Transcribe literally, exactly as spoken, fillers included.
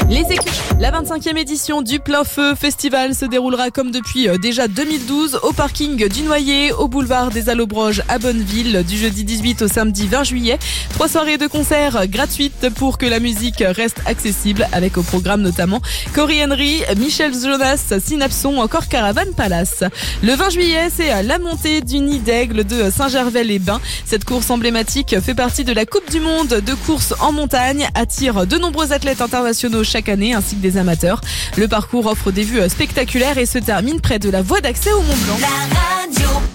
Les équipes. La vingt-cinquième édition du Plein Feu Festival se déroulera comme depuis déjà deux mille douze au parking du Noyer, au boulevard des Allobroges à Bonneville, du jeudi dix-huit au samedi vingt juillet. Trois soirées de concerts gratuites pour que la musique reste accessible, avec au programme notamment Cory Henry, Michel Jonas, Synapson ou encore Caravan Palace. Le vingt juillet, c'est la montée du Nid d'Aigle de Saint-Gervais-les-Bains. Cette course emblématique fait partie de la Coupe du Monde de course en montagne, attire de nombreux athlètes internationaux chaque année ainsi que des amateurs. Le parcours offre des vues spectaculaires et se termine près de la voie d'accès au Mont Blanc. La radio.